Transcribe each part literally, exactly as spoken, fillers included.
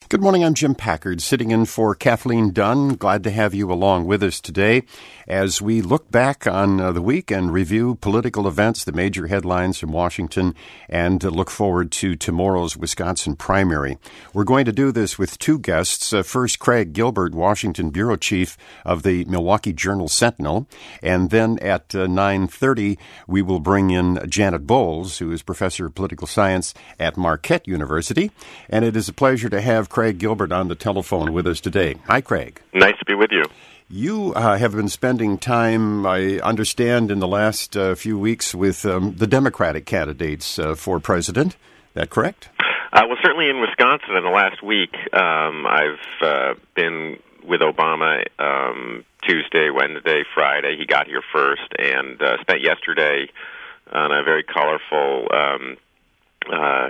Good morning, I'm Jim Packard, sitting in for Kathleen Dunn. Glad to have you along with us today as we look back on uh, the week and review political events, the major headlines from Washington, and uh, look forward to tomorrow's Wisconsin primary. We're going to do this with two guests. Uh, first, Craig Gilbert, Washington Bureau Chief of the Milwaukee Journal-Sentinel, and then at uh, nine thirty, we will bring in Janet Bowles, who is Professor of Political Science at Marquette University, and it is a pleasure to have Craig Gilbert on the telephone with us today. Hi, Craig. Nice to be with you. You uh, have been spending time, I understand, in the last uh, few weeks with um, the Democratic candidates uh, for president. Is that correct? Uh, well, certainly in Wisconsin in the last week, um, I've uh, been with Obama um, Tuesday, Wednesday, Friday. He got here first, and uh, spent yesterday on a very colorful um Uh,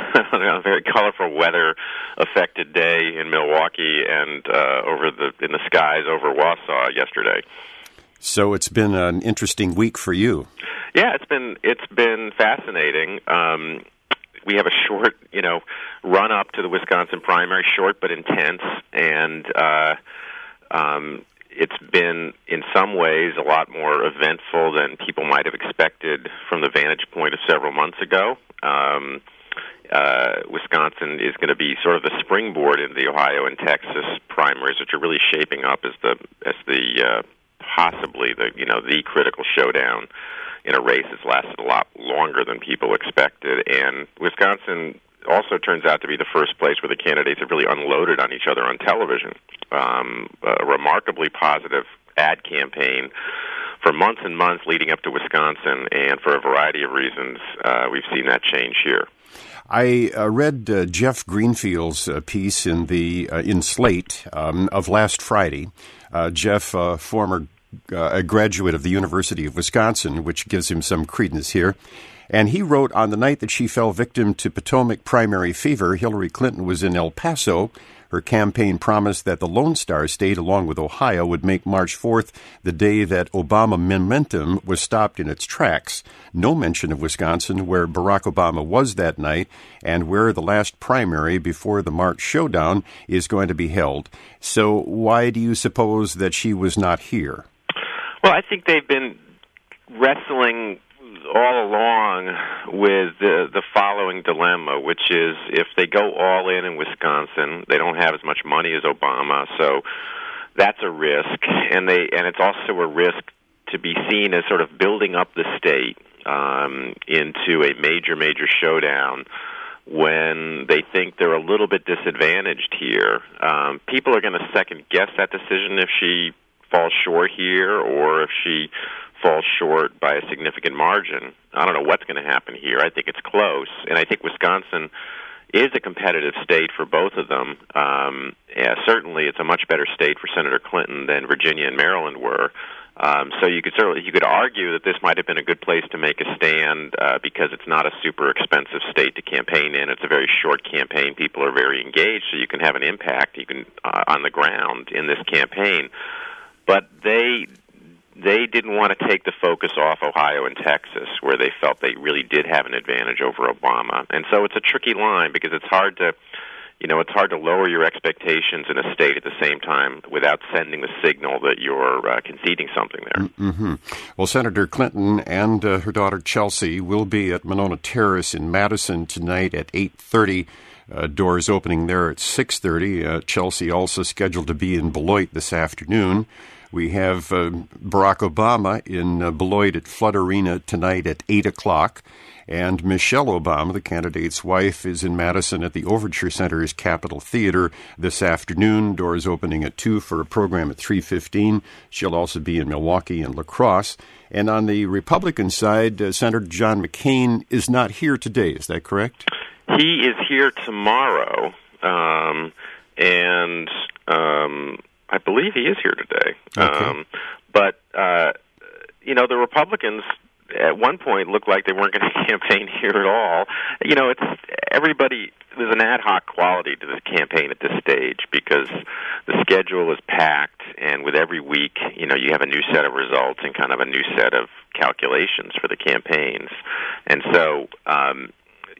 a very colorful weather-affected day in Milwaukee and uh, over the in the skies over Wausau yesterday. So it's been an interesting week for you. Yeah, it's been it's been fascinating. Um, we have a short, you know, run up to the Wisconsin primary, short but intense, and uh, um, it's been, in some ways, a lot more eventful than people might have expected from the vantage point of several months ago. Um, uh, Wisconsin is going to be sort of the springboard in the Ohio and Texas primaries, which are really shaping up as the as the uh, possibly the you know the critical showdown in a race that's lasted a lot longer than people expected. And Wisconsin also turns out to be the first place where the candidates have really unloaded on each other on television. Um, a remarkably positive ad campaign for months and months leading up to Wisconsin, and for a variety of reasons, uh, we've seen that change here. I uh, read uh, Jeff Greenfield's uh, piece in the uh, in Slate um, of last Friday. Uh, Jeff, uh, former uh, a graduate of the University of Wisconsin, which gives him some credence here. And he wrote, on the night that she fell victim to Potomac primary fever, Hillary Clinton was in El Paso. Her campaign promised that the Lone Star State, along with Ohio, would make March fourth the day that Obama momentum was stopped in its tracks. No mention of Wisconsin, where Barack Obama was that night, and where the last primary before the March showdown is going to be held. So why do you suppose that she was not here? Well, I think they've been wrestling all along with the, the following dilemma, which is if they go all in in Wisconsin, they don't have as much money as Obama, so that's a risk, and they and it's also a risk to be seen as sort of building up the state um, into a major, major showdown when they think they're a little bit disadvantaged here. Um, people are going to second-guess that decision if she falls short here or if she falls short by a significant margin. I don't know what's going to happen here. I think it's close, and I think Wisconsin is a competitive state for both of them. Um, yeah, certainly, it's a much better state for Senator Clinton than Virginia and Maryland were. Um, so you could certainly you could argue that this might have been a good place to make a stand uh, because it's not a super expensive state to campaign in. It's a very short campaign. People are very engaged, so you can have an impact. You can uh, on the ground in this campaign, but they. They didn't want to take the focus off Ohio and Texas, where they felt they really did have an advantage over Obama. And so it's a tricky line because it's hard to, you know, it's hard to lower your expectations in a state at the same time without sending the signal that you're uh, conceding something there. Mm-hmm. Well, Senator Clinton and uh, her daughter Chelsea will be at Monona Terrace in Madison tonight at eight thirty. Uh, doors opening there at six thirty. Uh, Chelsea also scheduled to be in Beloit this afternoon. We have uh, Barack Obama in uh, Beloit at Flood Arena tonight at eight o'clock. And Michelle Obama, the candidate's wife, is in Madison at the Overture Center's Capitol Theater this afternoon. Doors opening at two for a program at three fifteen. She'll also be in Milwaukee and La Crosse. And on the Republican side, uh, Senator John McCain is not here today. Is that correct? He is here tomorrow, um, and um, I believe he is here today. Okay. Um, but, uh, you know, the Republicans at one point looked like they weren't going to campaign here at all. You know, it's everybody, there's an ad hoc quality to this campaign at this stage because the schedule is packed, and with every week, you know, you have a new set of results and kind of a new set of calculations for the campaigns. And so, um,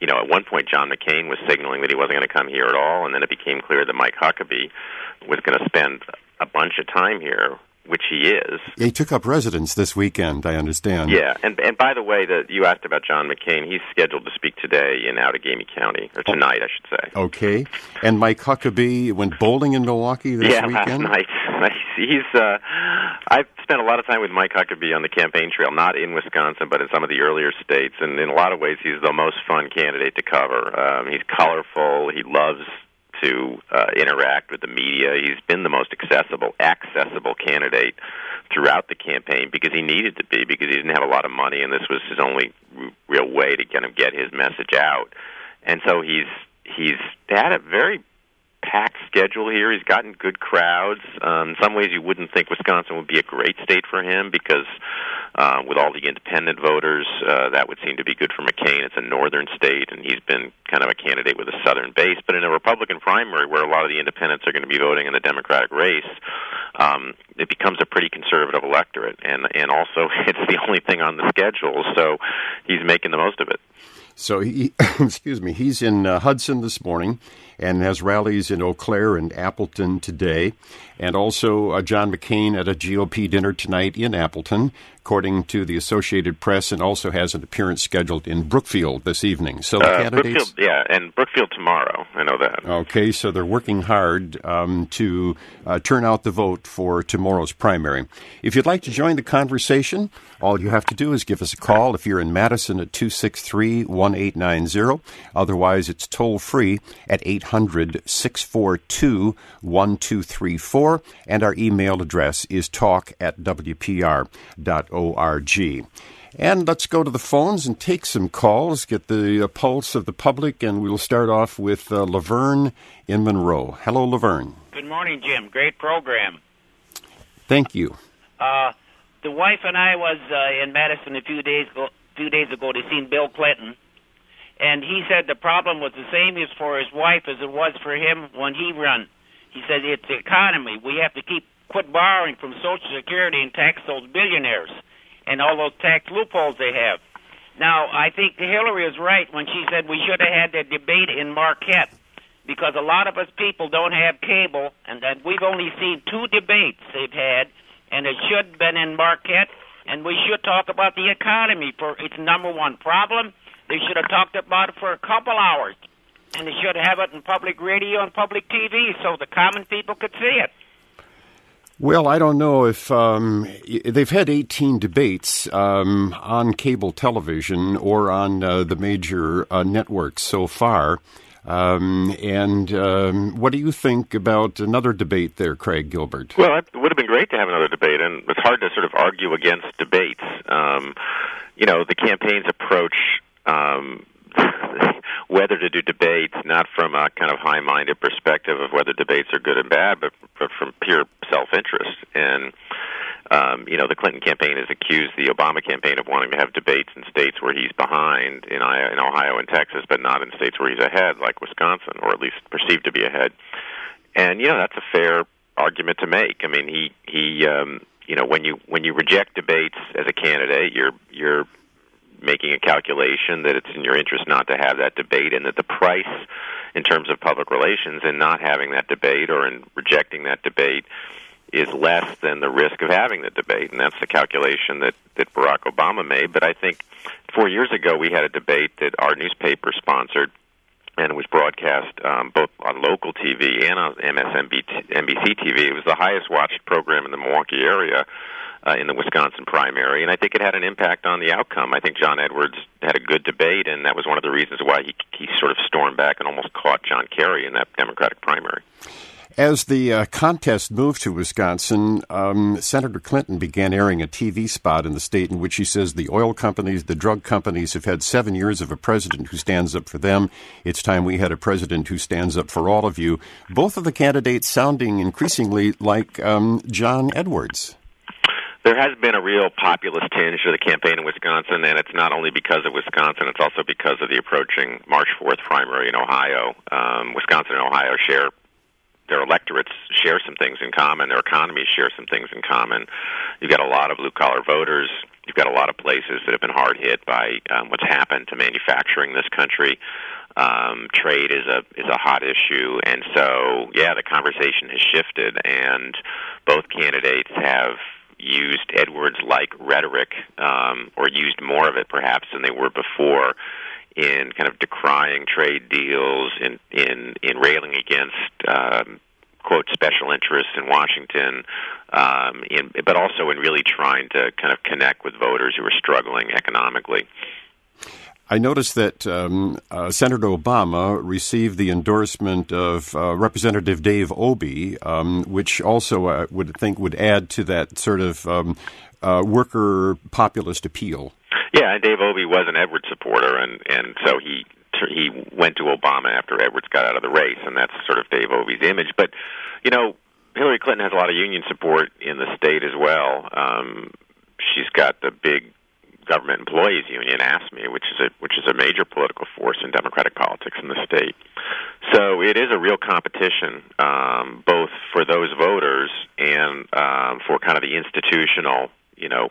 you know, at one point John McCain was signaling that he wasn't going to come here at all, and then it became clear that Mike Huckabee was going to spend a bunch of time here, which he is. He took up residence this weekend, I understand. Yeah, and and by the way, the, you asked about John McCain. He's scheduled to speak today in Outagamie County, or tonight, I should say. Okay. And Mike Huckabee went bowling in Milwaukee this yeah, weekend? Yeah, last night. He's. Uh, I've spent a lot of time with Mike Huckabee on the campaign trail, not in Wisconsin, but in some of the earlier states, and in a lot of ways, he's the most fun candidate to cover. Um, he's colorful. He loves to uh, interact with the media. He's been the most accessible, accessible candidate throughout the campaign because he needed to be, because he didn't have a lot of money, and this was his only r- real way to kind of get his message out. And so he's he's had a very packed schedule here. He's gotten good crowds. Um, in some ways, you wouldn't think Wisconsin would be a great state for him because uh, with all the independent voters, uh, that would seem to be good for McCain. It's a northern state, and he's been kind of a candidate with a southern base. But in a Republican primary where a lot of the independents are going to be voting in the Democratic race, um, it becomes a pretty conservative electorate. And, and also, it's the only thing on the schedule, so he's making the most of it. So, he, excuse me, he's in uh, Hudson this morning and has rallies in Eau Claire and Appleton today, and also uh, John McCain at a G O P dinner tonight in Appleton, according to the Associated Press, and also has an appearance scheduled in Brookfield this evening. So the uh, candidates, Brookfield, yeah, and Brookfield tomorrow. I know that. Okay, so they're working hard um, to uh, turn out the vote for tomorrow's primary. If you'd like to join the conversation, all you have to do is give us a call if you're in Madison at two six three, one eight nine zero. Otherwise, it's toll-free at eight hundred, six four two, one two three four, and our email address is talk at w p r dot org. And let's go to the phones and take some calls, get the uh, pulse of the public, and we'll start off with uh, Laverne in Monroe. Hello, Laverne. Good morning, Jim. Great program. Thank you. Uh, the wife and I was uh, in Madison a few days ago, few days ago to see Bill Clinton, and he said the problem was the same as for his wife as it was for him when he run. He said it's the economy. We have to keep quit borrowing from Social Security and tax those billionaires and all those tax loopholes they have. Now, I think Hillary is right when she said we should have had the debate in Marquette, because a lot of us people don't have cable, and that we've only seen two debates they've had, and it should have been in Marquette, and we should talk about the economy for its number one problem. They should have talked about it for a couple hours, and they should have it in public radio and public T V so the common people could see it. Well, I don't know if um, they've had eighteen debates um, on cable television or on uh, the major uh, networks so far. Um, and um, what do you think about another debate there, Craig Gilbert? Well, it would have been great to have another debate, and it's hard to sort of argue against debates. Um, you know, the campaign's approach um, whether to do debates, not from a kind of high-minded perspective of whether debates are good and bad, but, but from pure self-interest. And, um, you know, the Clinton campaign has accused the Obama campaign of wanting to have debates in states where he's behind, in, in Ohio and Texas, but not in states where he's ahead, like Wisconsin, or at least perceived to be ahead. And, you know, that's a fair argument to make. I mean, he, he um, you know, when you when you reject debates as a candidate, you're you're making a calculation that it's in your interest not to have that debate, and that the price in terms of public relations in not having that debate or in rejecting that debate is less than the risk of having the debate. And that's the calculation that, that Barack Obama made. But I think four years ago we had a debate that our newspaper sponsored, and it was broadcast um, both on local T V and on M S N B C T V. It was the highest watched program in the Milwaukee area Uh, in the Wisconsin primary, and I think it had an impact on the outcome. I think John Edwards had a good debate, and that was one of the reasons why he, he sort of stormed back and almost caught John Kerry in that Democratic primary. As the uh, contest moved to Wisconsin, um, Senator Clinton began airing a T V spot in the state in which he says the oil companies, the drug companies have had seven years of a president who stands up for them. It's time we had a president who stands up for all of you. Both of the candidates sounding increasingly like um, John Edwards. There has been a real populist tinge to the campaign in Wisconsin, and it's not only because of Wisconsin, it's also because of the approaching March fourth primary in Ohio. Um, Wisconsin and Ohio share, their electorates share some things in common, their economies share some things in common. You've got a lot of blue-collar voters. you've got a lot of places that have been hard hit by um, what's happened to manufacturing in this country. Um, trade is a is a hot issue, and so yeah, the conversation has shifted, and both candidates have used Edwards-like rhetoric, um, or used more of it perhaps than they were before, in kind of decrying trade deals, in in, in railing against um, quote special interests in Washington, um, in, but also in really trying to kind of connect with voters who are struggling economically. I noticed that um, uh, Senator Obama received the endorsement of uh, Representative Dave Obey, um, which also uh, would think would add to that sort of um, uh, worker populist appeal. Yeah, and Dave Obey was an Edwards supporter, and, and so he he went to Obama after Edwards got out of the race, and that's sort of Dave Obey's image. But, you know, Hillary Clinton has a lot of union support in the state as well. Um, she's got the big Government Employees Union, AFSCME, which is a which is a major political force in Democratic politics in the state. So it is a real competition, um, both for those voters and um, for kind of the institutional, you know,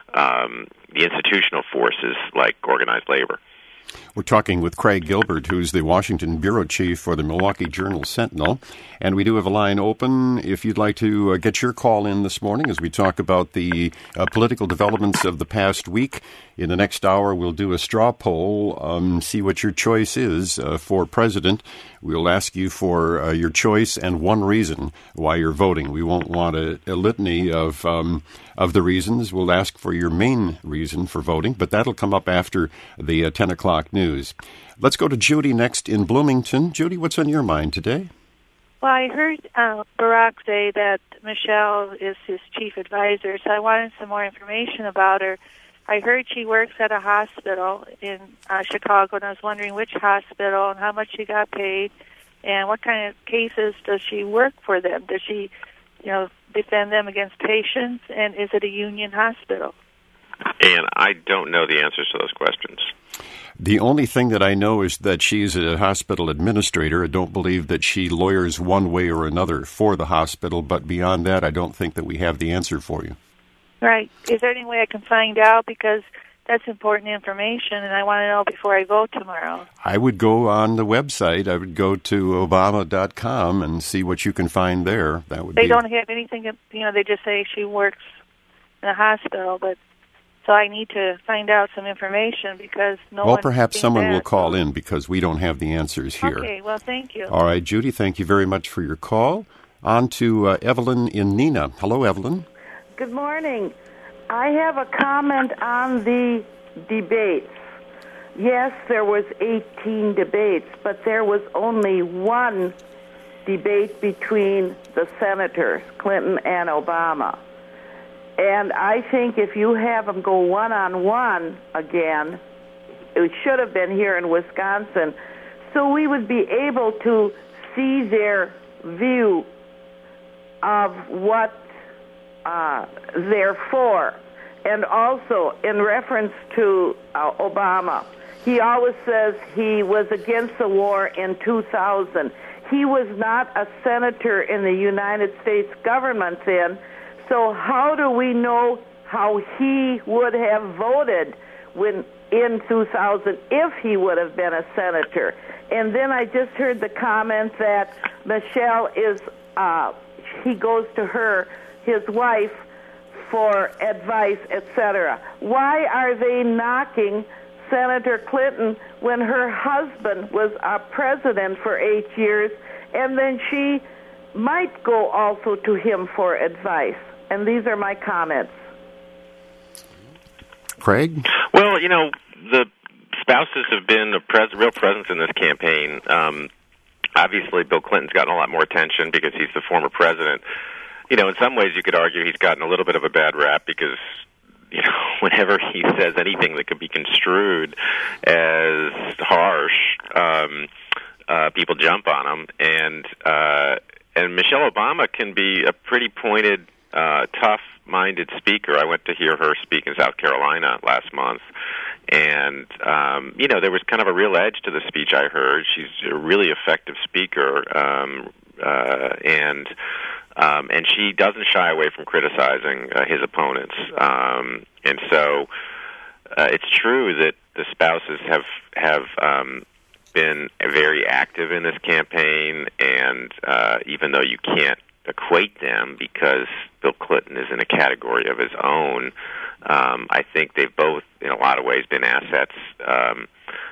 um, the institutional forces like organized labor. We're talking with Craig Gilbert, who's the Washington bureau chief for the Milwaukee Journal-Sentinel. And we do have a line open if you'd like to uh, get your call in this morning as we talk about the uh, political developments of the past week. In the next hour, we'll do a straw poll, um, see what your choice is uh, for president. We'll ask you for uh, your choice and one reason why you're voting. We won't want a, a litany of um, of the reasons. We'll ask for your main reason for voting, but that'll come up after the uh, ten o'clock news. Let's go to Judy next in Bloomington. Judy, what's on your mind today? Well, I heard uh, Barack say that Michelle is his chief advisor, so I wanted some more information about her. I heard she works at a hospital in uh, Chicago, and I was wondering which hospital and how much she got paid, and what kind of cases does she work for them? Does she, you know, defend them against patients, and is it a union hospital? And I don't know the answers to those questions. The only thing that I know is that she's a hospital administrator. I don't believe that she lawyers one way or another for the hospital, but beyond that, I don't think that we have the answer for you. Right. Is there any way I can find out? Because that's important information, and I want to know before I vote tomorrow. I would go on the website. I would go to Obama dot com and see what you can find there. That would. They be... don't have anything, you know, they just say she works in a hospital, but so I need to find out some information because no one... Well, perhaps someone that. will call in because we don't have the answers here. Okay, well, thank you. All right, Judy, thank you very much for your call. On to uh, Evelyn in Neenah. Hello, Evelyn. Good morning. I have a comment on the debates. Yes, there was eighteen debates, but there was only one debate between the senators, Clinton and Obama. And I think if you have them go one-on-one again, it should have been here in Wisconsin, so we would be able to see their view of what uh, they're for. And also, in reference to uh, Obama, he always says he was against the war in two thousand. He was not a senator in the United States government then, so how do we know how he would have voted when in two thousand if he would have been a senator? And then I just heard the comment that Michelle is, uh, he goes to her, his wife, for advice, et cetera. Why are they knocking Senator Clinton when her husband was a president for eight years, and then she might go also to him for advice? And these are my comments. Craig? Well, you know, the spouses have been a pres- real presence in this campaign. Um, obviously, Bill Clinton's gotten a lot more attention because he's the former president. You know, in some ways you could argue he's gotten a little bit of a bad rap because, you know, whenever he says anything that could be construed as harsh, um, uh, people jump on him. And, uh, and Michelle Obama can be a pretty pointed, uh, tough-minded speaker. I went to hear her speak in South Carolina last month. And, um, you know, there was kind of a real edge to the speech I heard. She's a really effective speaker. Um, uh, and... Um, and she doesn't shy away from criticizing uh, his opponents. Um, and so uh, it's true that the spouses have have um, been very active in this campaign, and uh, even though you can't equate them because Bill Clinton is in a category of his own, um, I think they've both, in a lot of ways, been assets um,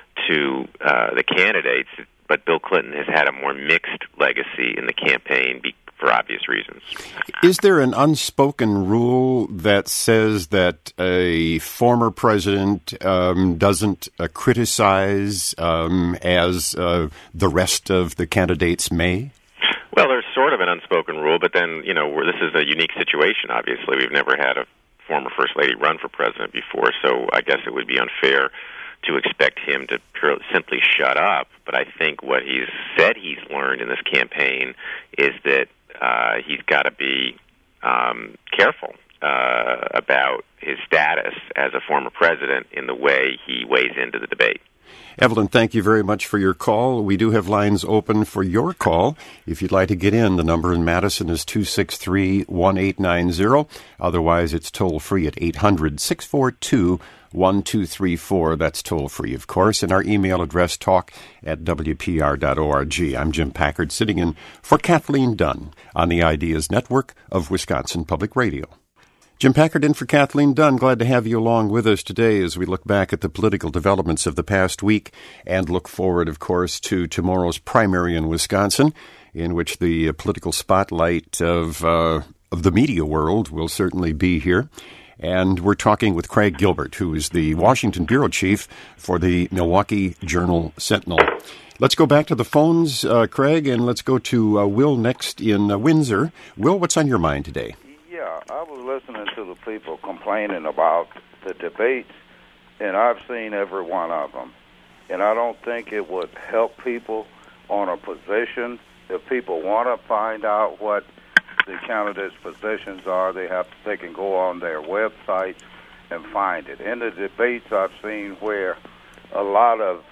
to uh, the candidates, but Bill Clinton has had a more mixed legacy in the campaign be- for obvious reasons. Is there an unspoken rule that says that a former president um, doesn't uh, criticize um, as uh, the rest of the candidates may? Well, there's sort of an unspoken rule, but then, you know, this is a unique situation, obviously. We've never had a former First Lady run for president before, so I guess it would be unfair to expect him to purely, simply shut up. But I think what he's said he's learned in this campaign is that uh, he's got to be um, careful uh, about his status as a former president in the way he weighs into the debate. Evelyn, thank you very much for your call. We do have lines open for your call. If you'd like to get in, the number in Madison is two six three, one eight nine zero. Otherwise, it's toll-free at eight hundred, six four two, one two three four. That's toll-free, of course. And our email address, talk at w p r dot org. I'm Jim Packard, sitting in for Kathleen Dunn on the Ideas Network of Wisconsin Public Radio. Jim Packard in for Kathleen Dunn. Glad to have you along with us today as we look back at the political developments of the past week and look forward, of course, to tomorrow's primary in Wisconsin, in which the uh, political spotlight of, uh, of the media world will certainly be here. And we're talking with Craig Gilbert, who is the Washington bureau chief for the Milwaukee Journal-Sentinel. Let's go back to the phones, uh, Craig, and let's go to uh, Will next in uh, Windsor. Will, what's on your mind today? Yeah, I was listening to the people complaining about the debates, and I've seen every one of them. And I don't think it would help people on a position. If people want to find out what the candidates' positions are, they have they can go on their websites and find it. In the debates, I've seen where a lot of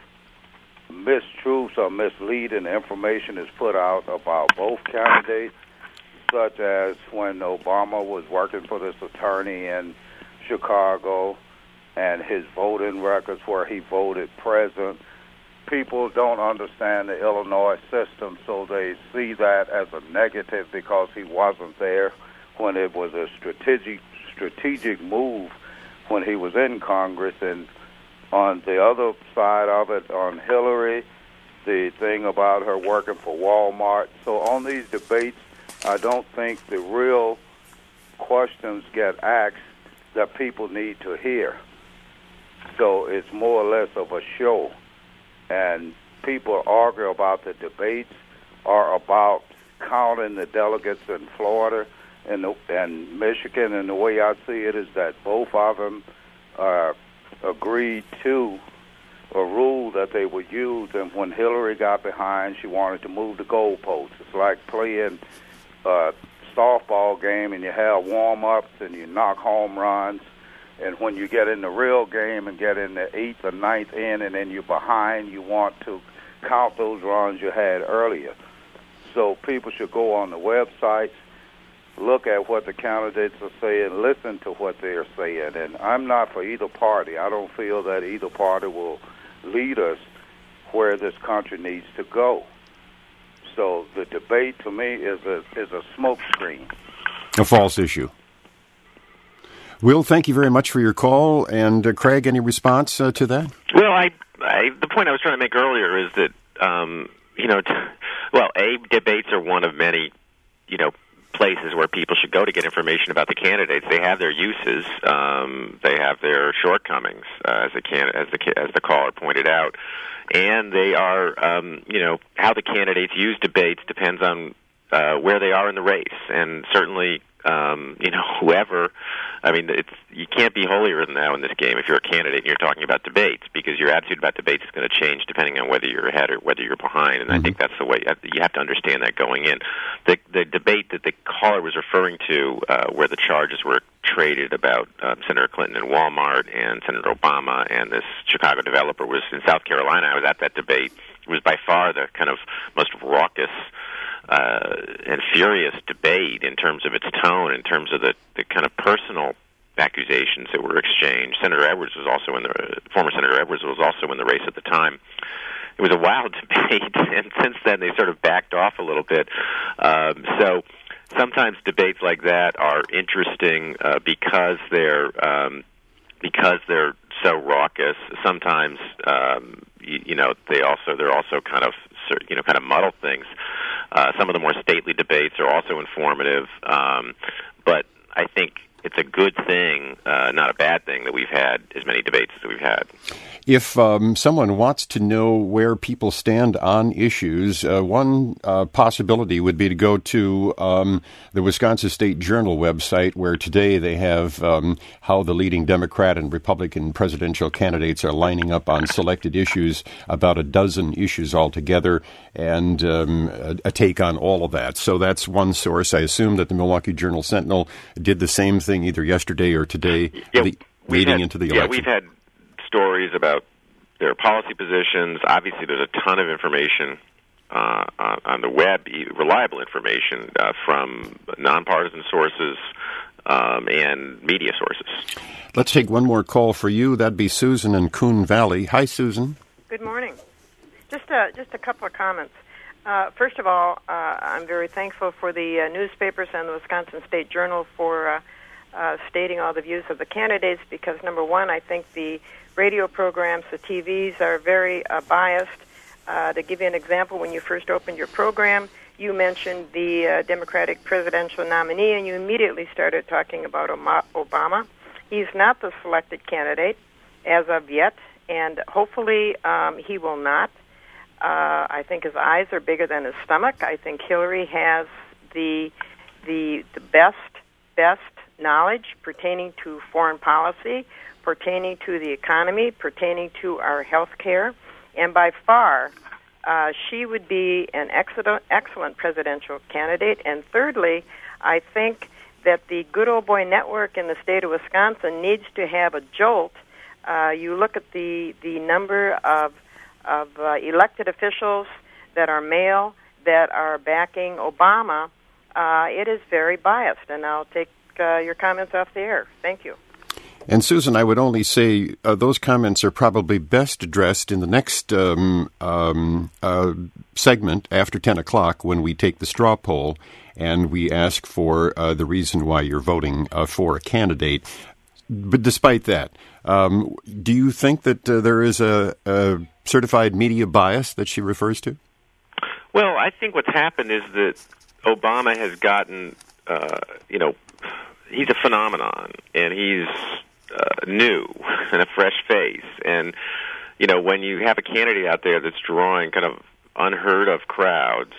mistruths or misleading information is put out about both candidates, such as when Obama was working for this attorney in Chicago and his voting records where he voted present. People don't understand the Illinois system, so they see that as a negative because he wasn't there when it was a strategic strategic move when he was in Congress. And on the other side of it, on Hillary, the thing about her working for Walmart. So on these debates, I don't think the real questions get asked that people need to hear. So it's more or less of a show. And people argue about the debates or about counting the delegates in Florida and, the, and Michigan. And the way I see it is that both of them uh, agreed to a rule that they would use. And when Hillary got behind, she wanted to move the goalposts. It's like playing a softball game and you have warm-ups and you knock home runs. And when you get in the real game and get in the eighth or ninth inning and then you're behind, you want to count those runs you had earlier. So people should go on the websites, look at what the candidates are saying, listen to what they're saying. And I'm not for either party. I don't feel that either party will lead us where this country needs to go. So the debate, to me, is a is a smokescreen. A false issue. Will, thank you very much for your call. And, uh, Craig, any response uh, to that? Well, I, I the point I was trying to make earlier is that, um, you know, t- well, A, debates are one of many, you know, places where people should go to get information about the candidates. They have their uses. Um, they have their shortcomings, uh, as, the can- as, the, as the caller pointed out. And they are, um, you know, how the candidates use debates depends on uh, where they are in the race. And certainly, um, you know, whoever, I mean, it's you can't be holier than thou in this game if you're a candidate and you're talking about debates, because your attitude about debates is going to change depending on whether you're ahead or whether you're behind. And mm-hmm. I think that's the way you have to understand that going in. The, the debate that the caller was referring to, uh, where the charges were traded about uh, Senator Clinton and Walmart and Senator Obama and this Chicago developer, was in South Carolina. I was at that debate. It was by far the kind of most raucous uh, and furious debate in terms of its tone, in terms of the, the kind of personal accusations that were exchanged. Senator Edwards was also in the former Senator Edwards was also in the race at the time. It was a wild debate, and since then they sort of backed off a little bit. Um, so sometimes debates like that are interesting uh, because they're um, because they're so raucous. Sometimes um, you, you know they also they're also kind of you know kind of muddle things. Uh, some of the more stately debates are also informative, um, but I think it's a good thing, uh, not a bad thing, that we've had as many debates as we've had. If um, someone wants to know where people stand on issues, uh, one uh, possibility would be to go to um, the Wisconsin State Journal website, where today they have um, how the leading Democrat and Republican presidential candidates are lining up on selected issues, about a dozen issues altogether, and um, a, a take on all of that. So that's one source. I assume that the Milwaukee Journal Sentinel did the same thing either yesterday or today, yeah, le- leading had, into the yeah, election. We've had stories about their policy positions. Obviously, there's a ton of information uh, on, on the web, reliable information uh, from nonpartisan sources um, and media sources. Let's take one more call for you. That'd be Susan in Coon Valley. Hi, Susan. Good morning. Just a, just a couple of comments. Uh, first of all, uh, I'm very thankful for the uh, newspapers and the Wisconsin State Journal for uh, uh, stating all the views of the candidates, because, number one, I think the radio programs, the T Vs, are very uh, biased. Uh, to give you an example, when you first opened your program, you mentioned the uh, Democratic presidential nominee, and you immediately started talking about Obama. He's not the selected candidate as of yet, and hopefully um, he will not. Uh, I think his eyes are bigger than his stomach. I think Hillary has the the the best best knowledge pertaining to foreign policy, pertaining to the economy, pertaining to our health care, and by far, uh, she would be an excellent excellent presidential candidate. And thirdly, I think that the Good Old Boy Network in the state of Wisconsin needs to have a jolt. Uh, you look at the the number of of uh, elected officials that are male that are backing Obama. Uh, it is very biased, and I'll take uh, your comments off the air. Thank you. And Susan, I would only say uh, those comments are probably best addressed in the next um, um, uh, segment after ten o'clock, when we take the straw poll and we ask for uh, the reason why you're voting uh, for a candidate. But despite that, um, do you think that uh, there is a, a certified media bias that she refers to? Well, I think what's happened is that Obama has gotten, uh, you know, he's a phenomenon, and he's uh, new and a fresh face. And, you know, when you have a candidate out there that's drawing kind of unheard of crowds,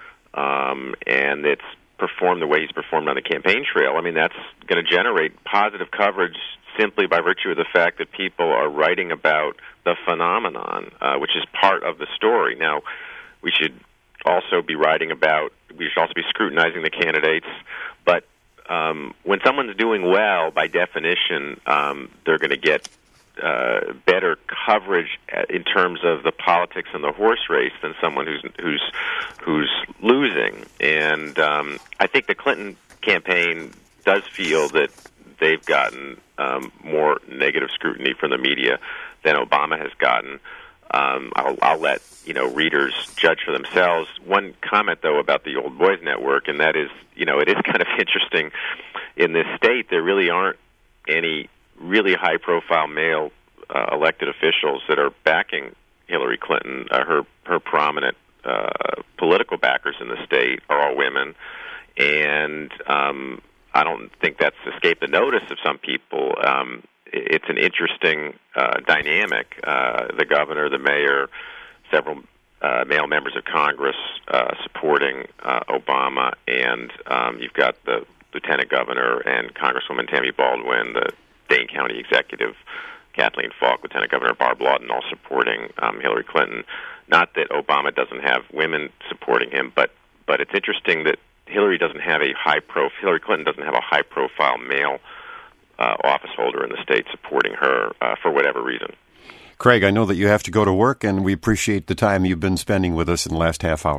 um, and it's performed the way he's performed on the campaign trail, I mean, that's going to generate positive coverage simply by virtue of the fact that people are writing about the phenomenon, uh, which is part of the story. Now, we should also be writing about, we should also be scrutinizing the candidates, but um, when someone's doing well, by definition, um, they're going to get uh, better coverage in terms of the politics and the horse race than someone who's who's who's losing. And um, I think the Clinton campaign does feel that they've gotten um, more negative scrutiny from the media than Obama has gotten. Um, I'll, I'll let you know readers judge for themselves. One comment, though, about the Old Boys Network, and that is, you know, it is kind of interesting. In this state, there really aren't any really high-profile male uh, elected officials that are backing Hillary Clinton. Uh, her her prominent uh, political backers in the state are all women, and um, I don't think that's escaped the notice of some people. Um, it's an interesting uh, dynamic. Uh, the governor, the mayor, several uh, male members of Congress uh, supporting uh, Obama, and um, you've got the lieutenant governor and Congresswoman Tammy Baldwin, the Dane County executive Kathleen Falk, Lieutenant Governor Barb Lawton, all supporting um, Hillary Clinton. Not that Obama doesn't have women supporting him, but but it's interesting that Hillary doesn't have a high pro. Hillary Clinton doesn't have a high profile male uh, office holder in the state supporting her uh, for whatever reason. Craig, I know that you have to go to work, and we appreciate the time you've been spending with us in the last half hour.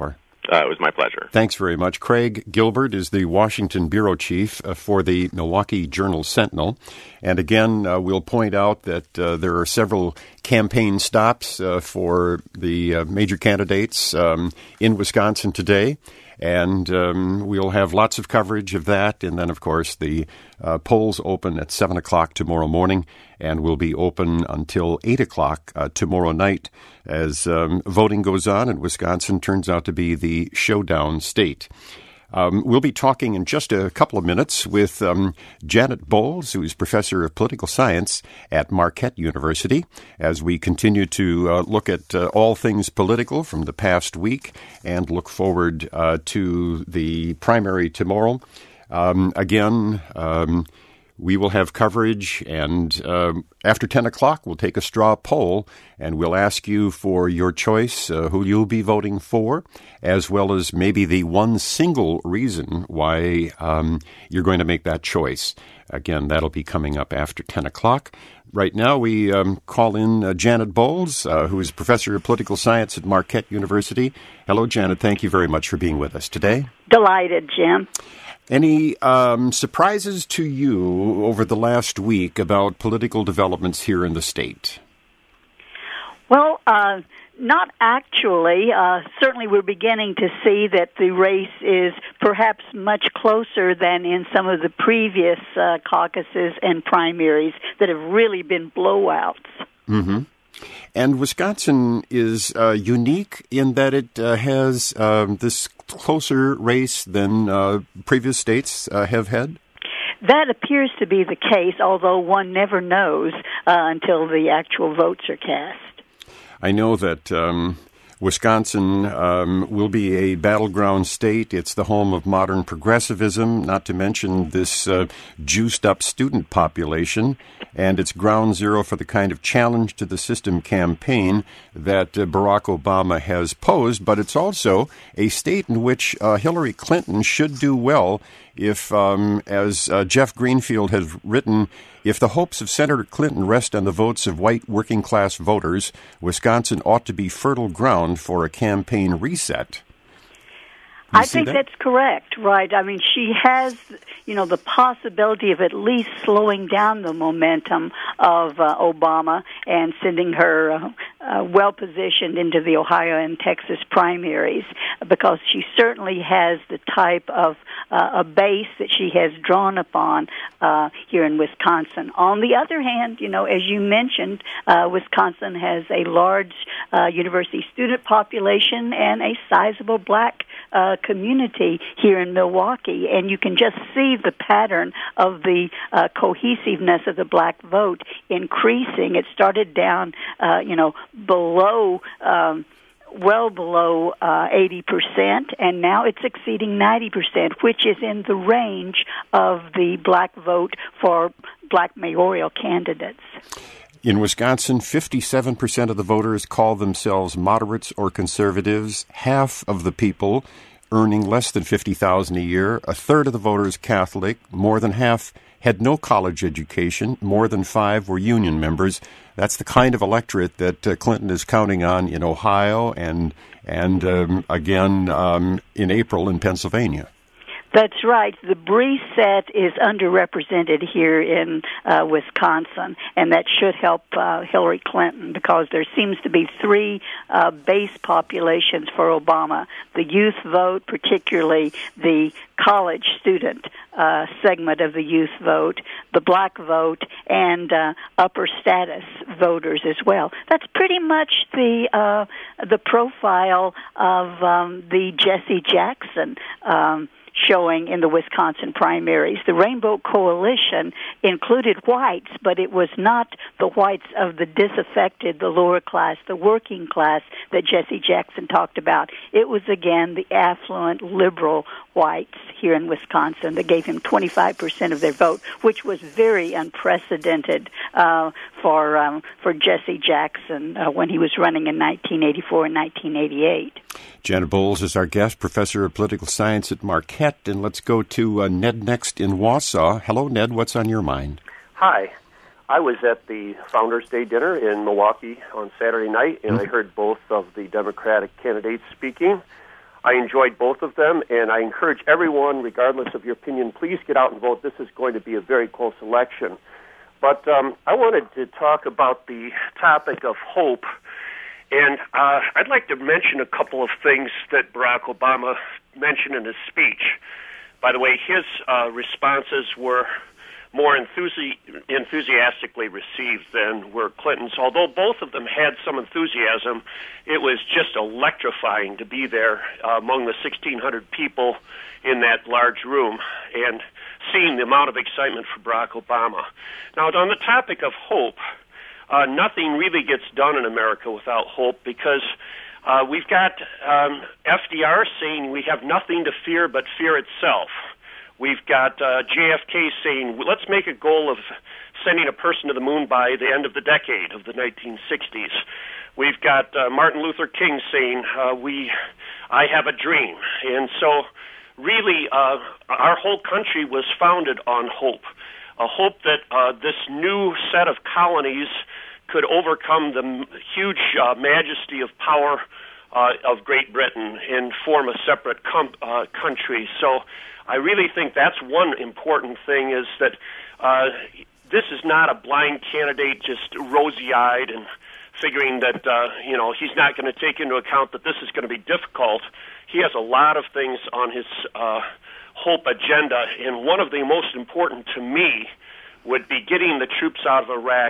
Uh, it was my pleasure. Thanks very much. Craig Gilbert is the Washington bureau chief uh, for the Milwaukee Journal-Sentinel. And again, uh, we'll point out that uh, there are several campaign stops uh, for the uh, major candidates um, in Wisconsin today. And um, we'll have lots of coverage of that. And then, of course, the uh, polls open at seven o'clock tomorrow morning and will be open until eight o'clock uh, tomorrow night as um, voting goes on. And Wisconsin turns out to be the showdown state. Um, we'll be talking in just a couple of minutes with um, Janet Bowles, who is professor of political science at Marquette University, as we continue to uh, look at uh, all things political from the past week and look forward uh, to the primary tomorrow. Um, again, um, we will have coverage, and um, after ten o'clock, we'll take a straw poll, and we'll ask you for your choice, uh, who you'll be voting for, as well as maybe the one single reason why um, you're going to make that choice. Again, that'll be coming up after ten o'clock. Right now, we um, call in uh, Janet Bowles, uh, who is professor of political science at Marquette University. Hello, Janet. Thank you very much for being with us today. Delighted, Jim. Any um, surprises to you over the last week about political developments here in the state? Well, uh, not actually. Uh, certainly we're beginning to see that the race is perhaps much closer than in some of the previous uh, caucuses and primaries that have really been blowouts. Mm-hmm. And Wisconsin is uh, unique in that it uh, has um, this closer race than uh, previous states uh, have had? That appears to be the case, although one never knows uh, until the actual votes are cast. I know that um, Wisconsin um, will be a battleground state. It's the home of modern progressivism, not to mention this uh, juiced-up student population, and it's ground zero for the kind of challenge to the system campaign that uh, Barack Obama has posed, but it's also a state in which uh, Hillary Clinton should do well if, um, as uh, Jeff Greenfield has written, if the hopes of Senator Clinton rest on the votes of white working-class voters, Wisconsin ought to be fertile ground for a campaign reset. I think that? that's correct, right? I mean, she has, you know, the possibility of at least slowing down the momentum of uh, Obama and sending her uh, uh, well-positioned into the Ohio and Texas primaries, because she certainly has the type of uh, a base that she has drawn upon uh, here in Wisconsin. On the other hand, you know, as you mentioned, uh, Wisconsin has a large uh, university student population and a sizable black Uh, community here in Milwaukee, and you can just see the pattern of the uh, cohesiveness of the black vote increasing. It started down, uh, you know, below, um, well below uh, eighty percent, and now it's exceeding ninety percent, which is in the range of the black vote for black mayoral candidates. In Wisconsin, fifty-seven percent of the voters call themselves moderates or conservatives. Half of the people earning less than fifty thousand dollars a year. A third of the voters Catholic. More than half had no college education. More than five were union members. That's the kind of electorate that uh, Clinton is counting on in Ohio and and um, again um, in April in Pennsylvania. That's right. The Bree set is underrepresented here in uh, Wisconsin, and that should help uh, Hillary Clinton, because there seems to be three uh, base populations for Obama: the youth vote, particularly the college student uh, segment of the youth vote, the black vote, and uh, upper status voters as well. That's pretty much the uh, the profile of um, the Jesse Jackson um showing in the Wisconsin primaries. The Rainbow Coalition included whites, but it was not the whites of the disaffected, the lower class, the working class that Jesse Jackson talked about. It was, again, the affluent, liberal whites here in Wisconsin that gave him twenty-five percent of their vote, which was very unprecedented uh, for um, for Jesse Jackson uh, when he was running in nineteen eighty-four and nineteen eighty-eight. Janet Bowles is our guest, professor of political science at Marquette. And let's go to uh, Ned next in Wausau. Hello, Ned. What's on your mind? Hi. I was at the Founders Day dinner in Milwaukee on Saturday night, and mm-hmm. I heard both of the Democratic candidates speaking. I enjoyed both of them, and I encourage everyone, regardless of your opinion, please get out and vote. This is going to be a very close election. But um, I wanted to talk about the topic of hope, and uh, I'd like to mention a couple of things that Barack Obama mentioned in his speech. By the way, his uh, responses were more enthusi- enthusiastically received than were Clinton's. Although both of them had some enthusiasm, it was just electrifying to be there uh, among the sixteen hundred people in that large room and seeing the amount of excitement for Barack Obama. Now, on the topic of hope, uh, nothing really gets done in America without hope, because uh, we've got um, F D R saying we have nothing to fear but fear itself. We've got uh, J F K saying, let's make a goal of sending a person to the moon by the end of the decade of the nineteen sixties. We've got uh, Martin Luther King saying, uh, "We, I have a dream." And so really uh, our whole country was founded on hope, a hope that uh, this new set of colonies could overcome the huge uh, majesty of power uh, of Great Britain and form a separate com- uh, country. So I really think that's one important thing, is that uh, this is not a blind candidate just rosy-eyed and figuring that, uh, you know, he's not going to take into account that this is going to be difficult. He has a lot of things on his uh, hope agenda, and one of the most important to me would be getting the troops out of Iraq.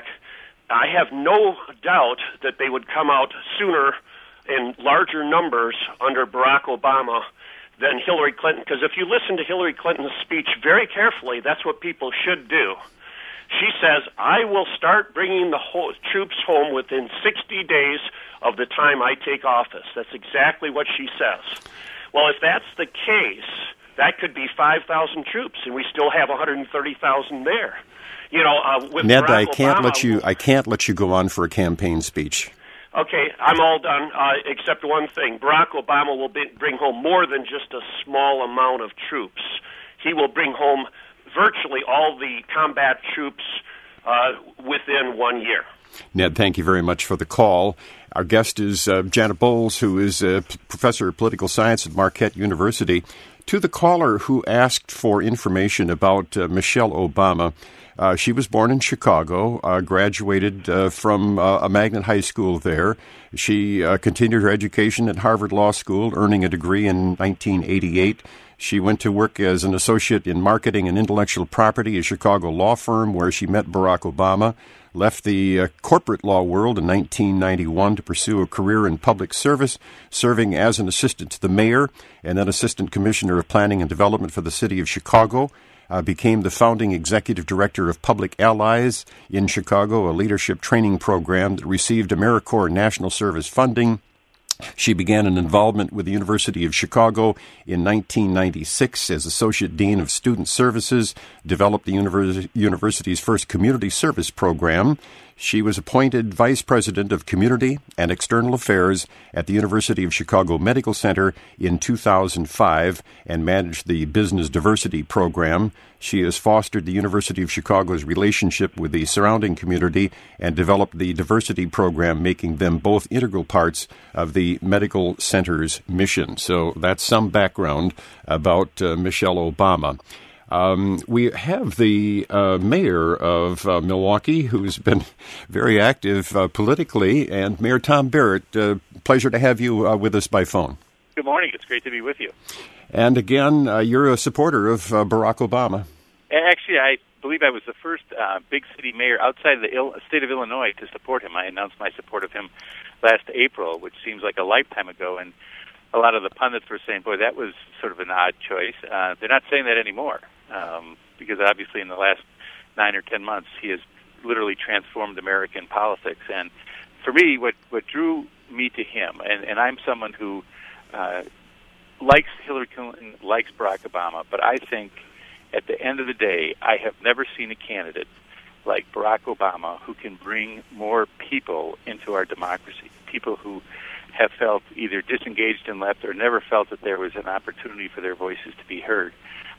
I have no doubt that they would come out sooner in larger numbers under Barack Obama than Hillary Clinton, because if you listen to Hillary Clinton's speech very carefully, that's what people should do. She says, I will start bringing the ho- troops home within sixty days of the time I take office. That's exactly what she says. Well, if that's the case, that could be five thousand troops, and we still have one hundred thirty thousand there. You know, uh, with Ned, Barack I can't Obama, let you. I can't let you go on for a campaign speech. Okay, I'm all done, uh, except one thing. Barack Obama will be, bring home more than just a small amount of troops. He will bring home virtually all the combat troops uh, within one year. Ned, thank you very much for the call. Our guest is uh, Janet Bowles, who is a p- professor of political science at Marquette University. To the caller who asked for information about uh, Michelle Obama, Uh, she was born in Chicago, uh, graduated uh, from uh, a magnet high school there. She uh, continued her education at Harvard Law School, earning a degree in nineteen eighty-eight. She went to work as an associate in marketing and intellectual property at a Chicago law firm, where she met Barack Obama, left the uh, corporate law world in nineteen ninety-one to pursue a career in public service, serving as an assistant to the mayor and then assistant commissioner of planning and development for the city of Chicago. Uh, became the founding executive director of Public Allies in Chicago, a leadership training program that received AmeriCorps National Service funding. She began an involvement with the University of Chicago in nineteen ninety-six as Associate Dean of Student Services, developed the univers- university's first community service program. She was appointed Vice President of Community and External Affairs at the University of Chicago Medical Center in two thousand five and managed the Business Diversity Program. She has fostered the University of Chicago's relationship with the surrounding community and developed the Diversity Program, making them both integral parts of the medical center's mission. So that's some background about uh, Michelle Obama. Um, we have the uh, mayor of uh, Milwaukee, who's been very active uh, politically, and Mayor Tom Barrett. Uh, pleasure to have you uh, with us by phone. Good morning. It's great to be with you. And again, uh, you're a supporter of uh, Barack Obama. Actually, I believe I was the first uh, big city mayor outside of the Il- state of Illinois to support him. I announced my support of him last April, which seems like a lifetime ago, and a lot of the pundits were saying, boy, that was sort of an odd choice. Uh, they're not saying that anymore, um, because obviously in the last nine or ten months, he has literally transformed American politics. And for me, what, what drew me to him, and, and I'm someone who uh, likes Hillary Clinton, likes Barack Obama, but I think at the end of the day, I have never seen a candidate like Barack Obama who can bring more people into our democracy, people who have felt either disengaged and left or never felt that there was an opportunity for their voices to be heard.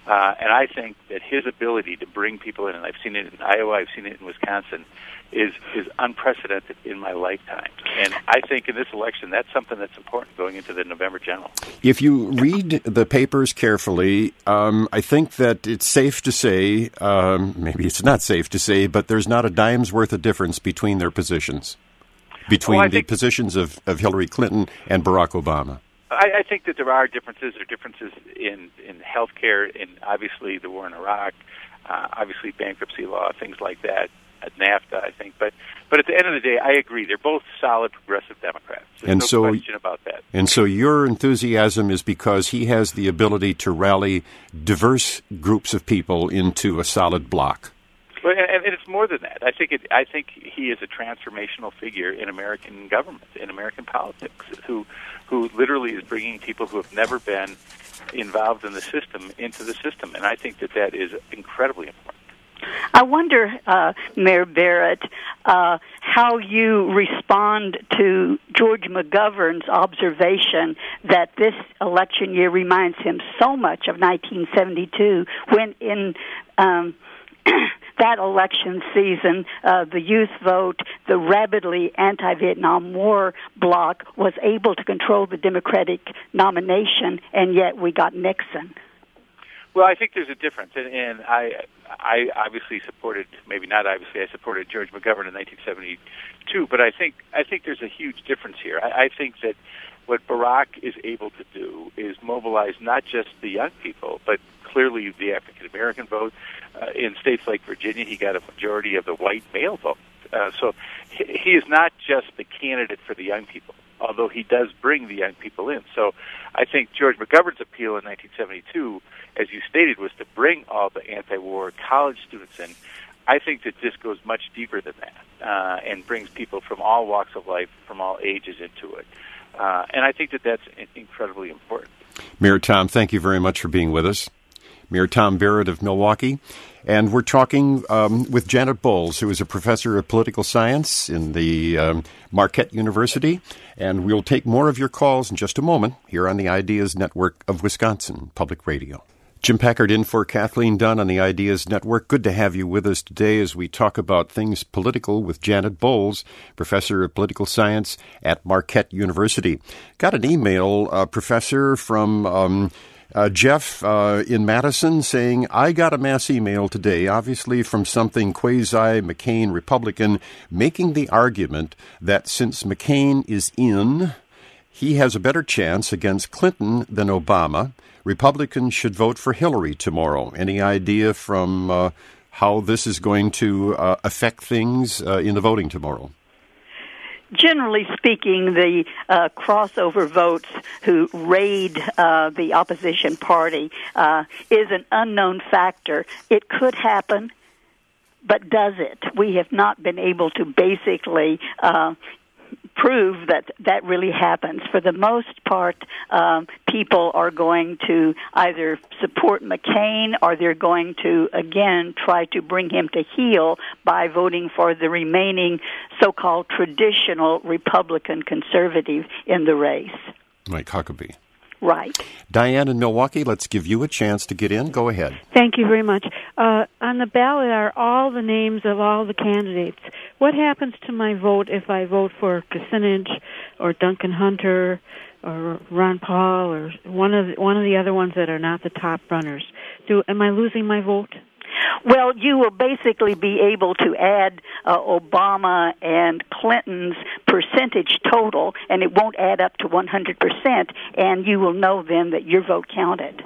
Uh, and I think that his ability to bring people in, and I've seen it in Iowa, I've seen it in Wisconsin, is is unprecedented in my lifetime. And I think in this election, that's something that's important going into the November general. If you read the papers carefully, um, I think that it's safe to say, um, maybe it's not safe to say, but there's not a dime's worth of difference between their positions, between oh, the think, positions of, of Hillary Clinton and Barack Obama. I, I think that there are differences. There are differences in, in health care, in obviously the war in Iraq, uh, obviously bankruptcy law, things like that, at NAFTA, I think. But but at the end of the day, I agree. They're both solid progressive Democrats. There's and no so, question about that. And so your enthusiasm is because he has the ability to rally diverse groups of people into a solid bloc. Well, and, and it's more than that. I think it, I think he is a transformational figure in American government, in American politics, who who literally is bringing people who have never been involved in the system into the system. And I think that that is incredibly important. I wonder, uh, Mayor Barrett, uh, how you respond to George McGovern's observation that this election year reminds him so much of nineteen seventy-two, when in um, that election season, uh, the youth vote, the rabidly anti-Vietnam War bloc was able to control the Democratic nomination, and yet we got Nixon. Well, I think there's a difference, and, and I, I obviously supported, maybe not obviously, I supported George McGovern in nineteen seventy-two, but I think I think there's a huge difference here. I, I think that what Barack is able to do is mobilize not just the young people, but clearly the African American vote. Uh, in states like Virginia, he got a majority of the white male vote. Uh, so he, he is not just the candidate for the young people, although he does bring the young people in. So I think George McGovern's appeal in nineteen seventy-two, as you stated, was to bring all the anti-war college students in. I think that this goes much deeper than that uh, and brings people from all walks of life, from all ages into it. Uh, and I think that that's incredibly important. Mayor Tom, thank you very much for being with us. Mayor Tom Barrett of Milwaukee. And we're talking um, with Janet Bowles, who is a professor of political science in the um, Marquette University. And we'll take more of your calls in just a moment here on the Ideas Network of Wisconsin Public Radio. Jim Packard in for Kathleen Dunn on the Ideas Network. Good to have you with us today as we talk about things political with Janet Bowles, professor of political science at Marquette University. Got an email, uh, professor, from um, uh, Jeff uh, in Madison saying, I got a mass email today, obviously from something quasi-McCain Republican, making the argument that since McCain is in, he has a better chance against Clinton than Obama. Republicans should vote for Hillary tomorrow. Any idea from uh, how this is going to uh, affect things uh, in the voting tomorrow? Generally speaking, the uh, crossover votes who raid uh, the opposition party uh, is an unknown factor. It could happen, but does it? We have not been able to basically uh, prove that that really happens. For the most part, um, people are going to either support McCain or they're going to, again, try to bring him to heel by voting for the remaining so-called traditional Republican conservative in the race. Mike Huckabee. Right. Diane in Milwaukee, let's give you a chance to get in. Go ahead. Thank you very much. Uh, on the ballot are all the names of all the candidates. What happens to my vote if I vote for Kucinich or Duncan Hunter or Ron Paul or one of the, one of the other ones that are not the top runners? Do am I losing my vote? Well, you will basically be able to add uh, Obama and Clinton's percentage total, and it won't add up to one hundred percent, and you will know then that your vote counted.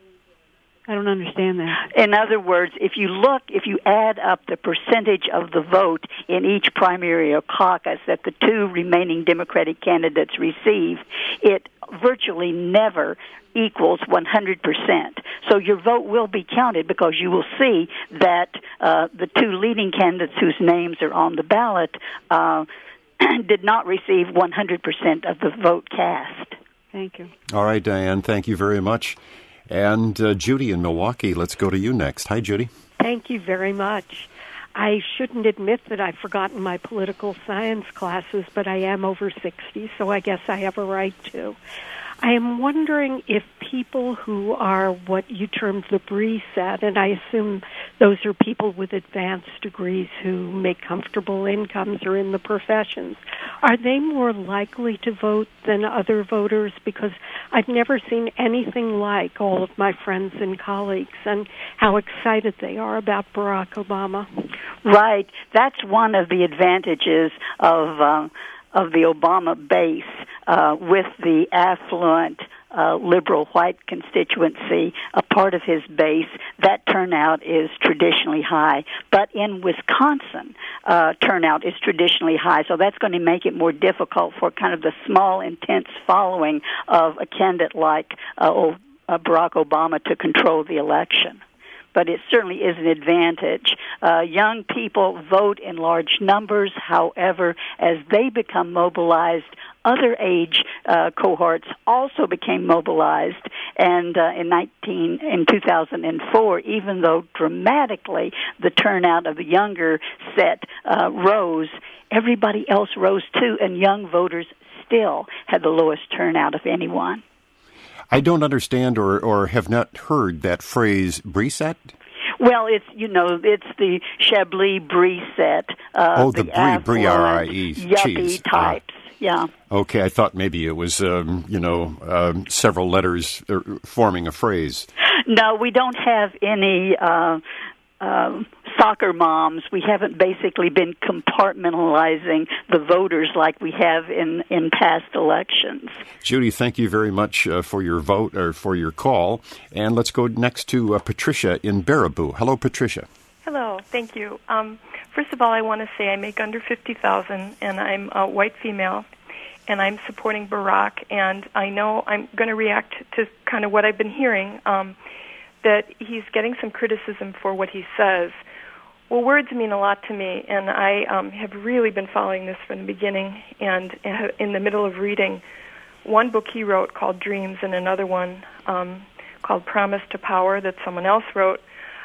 I don't understand that. In other words, if you look, if you add up the percentage of the vote in each primary or caucus that the two remaining Democratic candidates receive, it virtually never equals one hundred percent. So your vote will be counted because you will see that uh, the two leading candidates whose names are on the ballot uh, did not receive one hundred percent of the vote cast. Thank you. All right, Diane, thank you very much. And uh, Judy in Milwaukee, let's go to you next. Hi, Judy. Thank you very much. I shouldn't admit that I've forgotten my political science classes, but I am over sixty, so I guess I have a right to. I am wondering if people who are what you termed the Bree set, and I assume those are people with advanced degrees who make comfortable incomes or in the professions, are they more likely to vote than other voters? Because I've never seen anything like all of my friends and colleagues and how excited they are about Barack Obama. Right. That's one of the advantages of uh, of the Obama base uh, with the affluent uh, liberal white constituency, a part of his base. That turnout is traditionally high. But in Wisconsin, uh, turnout is traditionally high, so that's going to make it more difficult for kind of the small, intense following of a candidate like uh, Barack Obama to control the election. But it certainly is an advantage. Uh, young people vote in large numbers. However, as they become mobilized, other age uh, cohorts also became mobilized. And uh, in nineteen in two thousand four, even though dramatically the turnout of the younger set uh, rose, everybody else rose too, and young voters still had the lowest turnout of anyone. I don't understand or, or have not heard that phrase, Bree set? Well, it's, you know, it's the Chablis Bree set. Uh, oh, the, the Brie, Brie, R I E, yuppie cheese. types, uh, yeah. Okay, I thought maybe it was, um, you know, um, several letters uh, forming a phrase. No, we don't have any uh, uh, soccer moms. We haven't basically been compartmentalizing the voters like we have in, in past elections. Judy, thank you very much uh, for your vote or for your call. And let's go next to uh, Patricia in Baraboo. Hello, Patricia. Hello, thank you. Um, first of all, I want to say I make under fifty thousand dollars, and I'm a white female, and I'm supporting Barack, and I know I'm going to react to kind of what I've been hearing, um, that he's getting some criticism for what he says. Well, words mean a lot to me, and I um, have really been following this from the beginning, and in the middle of reading one book he wrote called Dreams and another one um, called Promise to Power that someone else wrote,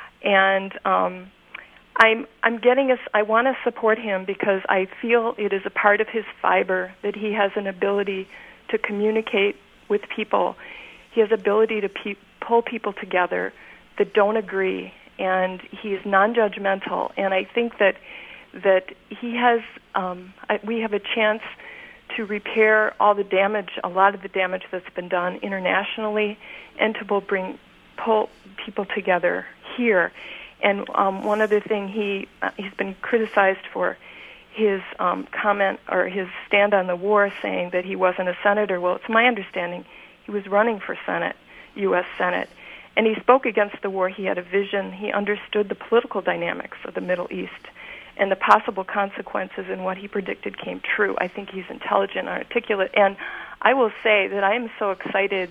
and um, I'm I'm getting a, I want to support him because I feel it is a part of his fiber that he has an ability to communicate with people. He has ability to pe- pull people together that don't agree, and he is non-judgmental. And I think that that he has um, I, we have a chance to repair all the damage, a lot of the damage that's been done internationally, and to bring pull people together here. And um, one other thing, he uh, he's been criticized for his um, comment or his stand on the war, saying that he wasn't a senator. Well, it's my understanding he was running for Senate, U S Senate, and he spoke against the war. He had a vision. He understood the political dynamics of the Middle East and the possible consequences, and what he predicted came true. I think he's intelligent, articulate, and I will say that I am so excited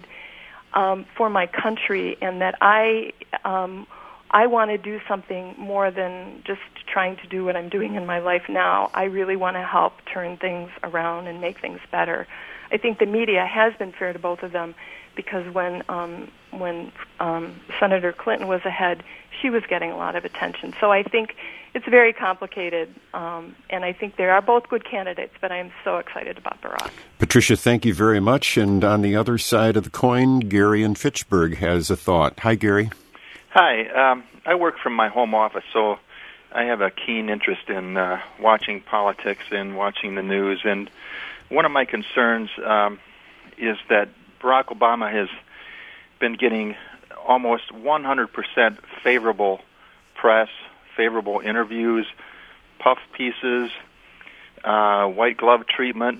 um, for my country, and that I um, I want to do something more than just trying to do what I'm doing in my life now. I really want to help turn things around and make things better. I think the media has been fair to both of them, because when um, when um, Senator Clinton was ahead, she was getting a lot of attention. So I think it's very complicated, um, and I think they are both good candidates, but I am so excited about Barack. Patricia, thank you very much. And on the other side of the coin, Gary in Fitchburg has a thought. Hi, Gary. Hi. Um, I work from my home office, so I have a keen interest in uh, watching politics and watching the news. And one of my concerns um, is that Barack Obama has been getting almost one hundred percent favorable press, favorable interviews, puff pieces, uh, white glove treatment.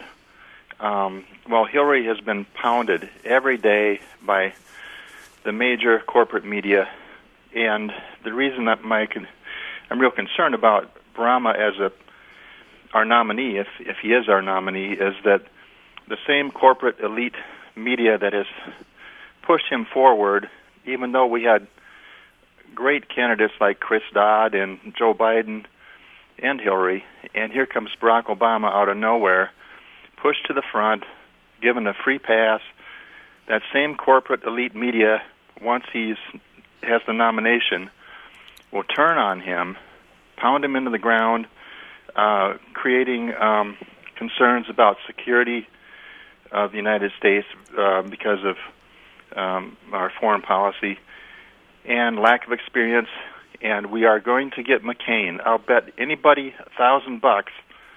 Um, well, Hillary has been pounded every day by the major corporate media, and the reason that my con- I'm real concerned about Obama as a our nominee, if if he is our nominee, is that the same corporate elite media that has pushed him forward, even though we had great candidates like Chris Dodd and Joe Biden and Hillary, and here comes Barack Obama out of nowhere, pushed to the front, given a free pass. That same corporate elite media, once he's has the nomination, will turn on him, pound him into the ground, uh, creating um, concerns about security of the United States uh, because of um, our foreign policy and lack of experience. And we are going to get McCain. I'll bet anybody a thousand bucks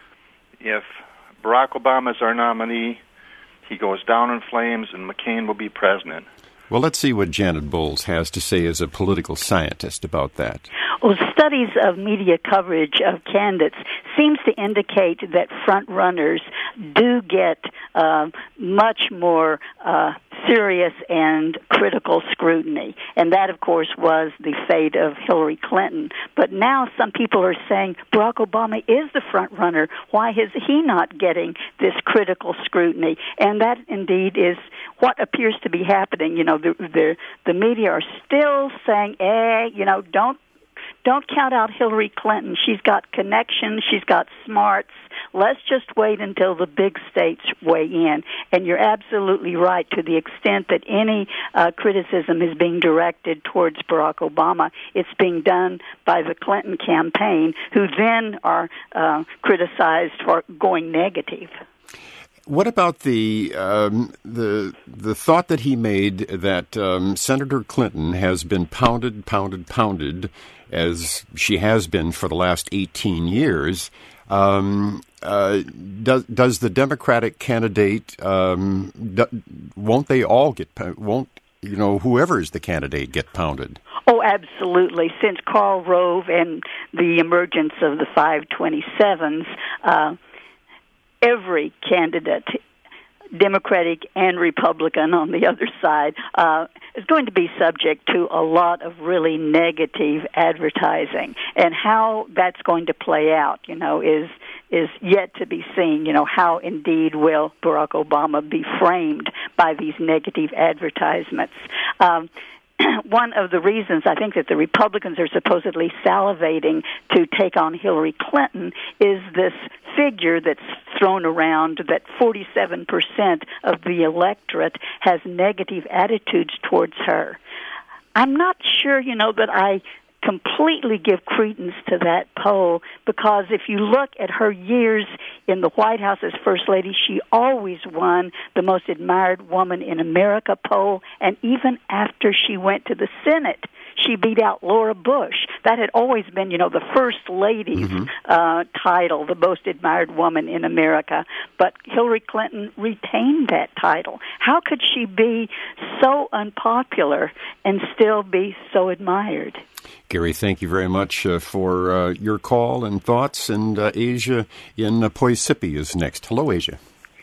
if Barack Obama is our nominee, he goes down in flames, and McCain will be president. Well, let's see what Janet Bowles has to say as a political scientist about that. Well, studies of media coverage of candidates seems to indicate that front runners do get uh, much more uh, serious and critical scrutiny. And that, of course, was the fate of Hillary Clinton. But now some people are saying Barack Obama is the front runner. Why is he not getting this critical scrutiny? And that indeed is what appears to be happening. You know, the the, the media are still saying, eh, you know, don't Don't count out Hillary Clinton. She's got connections. She's got smarts. Let's just wait until the big states weigh in. And you're absolutely right to the extent that any uh, criticism is being directed towards Barack Obama. It's being done by the Clinton campaign, who then are uh, criticized for going negative. What about the um, the the thought that he made that um, Senator Clinton has been pounded, pounded, pounded, as she has been for the last eighteen years? Um, uh, does does the Democratic candidate um, do, won't they all get won't you know whoever is the candidate get pounded? Oh, absolutely. Since Karl Rove and the emergence of the five twenty-sevens. Uh, Every candidate, Democratic and Republican on the other side, uh, is going to be subject to a lot of really negative advertising. And how that's going to play out, you know, is is yet to be seen. You know, how indeed will Barack Obama be framed by these negative advertisements? Um, One of the reasons I think that the Republicans are supposedly salivating to take on Hillary Clinton is this figure that's thrown around that forty-seven percent of the electorate has negative attitudes towards her. I'm not sure, you know, that I completely give credence to that poll, because if you look at her years in the White House as First Lady, she always won the Most Admired Woman in America poll, and even after she went to the Senate, she beat out Laura Bush. That had always been, you know, the First Lady's mm-hmm. uh, title, the Most Admired Woman in America, but Hillary Clinton retained that title. How could she be so unpopular and still be so admired? Gary, thank you very much uh, for uh, your call and thoughts. And uh, Asia in uh, Poisippi is next. Hello, Asia.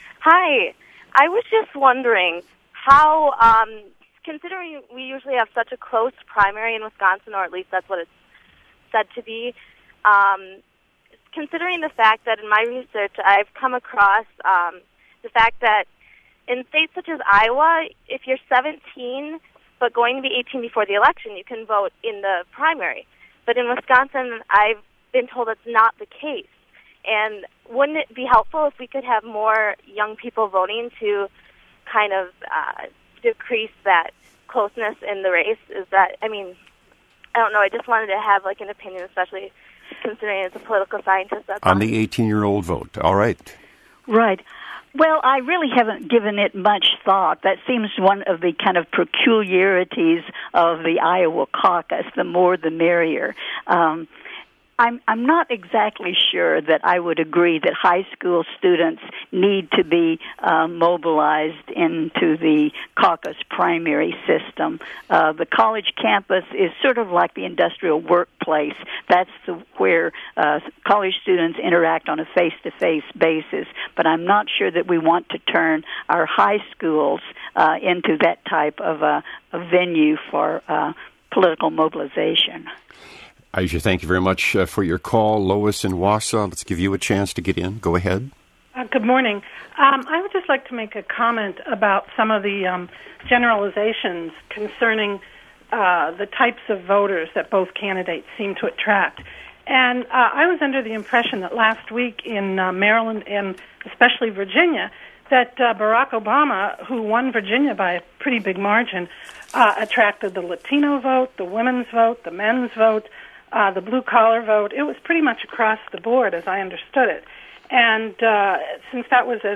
Hi. I was just wondering how, um, considering we usually have such a close primary in Wisconsin, or at least that's what it's said to be, um, considering the fact that in my research I've come across um, the fact that in states such as Iowa, if you're seventeen but going to be eighteen before the election, you can vote in the primary. But in Wisconsin, I've been told it's not the case. And wouldn't it be helpful if we could have more young people voting to kind of uh, decrease that closeness in the race? Is that, I mean, I don't know. I just wanted to have like an opinion, especially considering as a political scientist. That's on the eighteen-year-old vote. All right. Right. Well, I really haven't given it much thought. That seems one of the kind of peculiarities of the Iowa caucus. The more, the merrier. Um, I'm I'm not exactly sure that I would agree that high school students need to be uh, mobilized into the caucus primary system. Uh, the college campus is sort of like the industrial workplace. That's the, where uh, college students interact on a face-to-face basis. But I'm not sure that we want to turn our high schools uh, into that type of a, a venue for uh, political mobilization. Aisha, thank you very much uh, for your call. Lois in Wausau, let's give you a chance to get in. Go ahead. Uh, good morning. Um, I would just like to make a comment about some of the um, generalizations concerning uh, the types of voters that both candidates seem to attract. And uh, I was under the impression that last week in uh, Maryland and especially Virginia, that uh, Barack Obama, who won Virginia by a pretty big margin, uh, attracted the Latino vote, the women's vote, the men's vote, Uh, the blue-collar vote. It was pretty much across the board, as I understood it. And uh, since that was as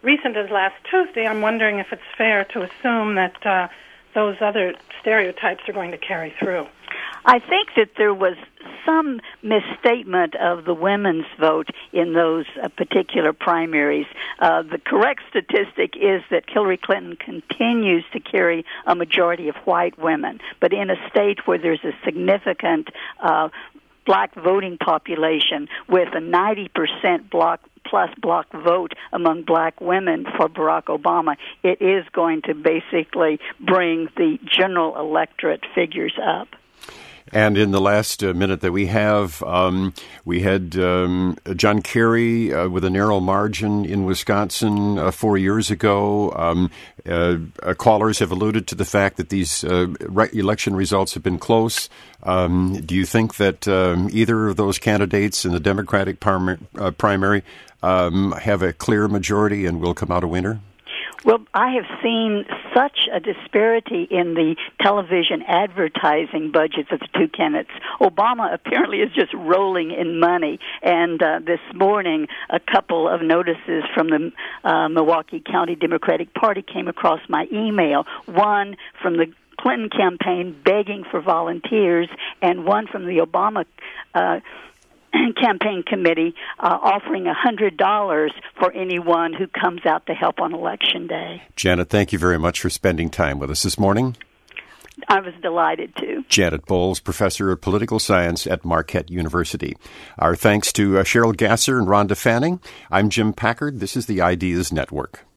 recent as last Tuesday, I'm wondering if it's fair to assume that uh, those other stereotypes are going to carry through. I think that there was some misstatement of the women's vote in those uh, particular primaries. Uh, the correct statistic is that Hillary Clinton continues to carry a majority of white women, but in a state where there's a significant uh, black voting population with a ninety percent block plus block vote among black women for Barack Obama, it is going to basically bring the general electorate figures up. And in the last uh, minute that we have, um, we had um, John Kerry uh, with a narrow margin in Wisconsin uh, four years ago. Um, uh, uh, callers have alluded to the fact that these uh, re- election results have been close. Um, do you think that um, either of those candidates in the Democratic prim- uh, primary um, have a clear majority and will come out a winner? Well, I have seen such a disparity in the television advertising budgets of the two candidates. Obama apparently is just rolling in money, and uh, this morning a couple of notices from the uh, Milwaukee County Democratic Party came across my email, one from the Clinton campaign begging for volunteers, and one from the Obama uh campaign committee uh, offering one hundred dollars for anyone who comes out to help on Election Day. Janet, thank you very much for spending time with us this morning. I was delighted to. Janet Bowles, Professor of Political Science at Marquette University. Our thanks to uh, Cheryl Gasser and Rhonda Fanning. I'm Jim Packard. This is the Ideas Network.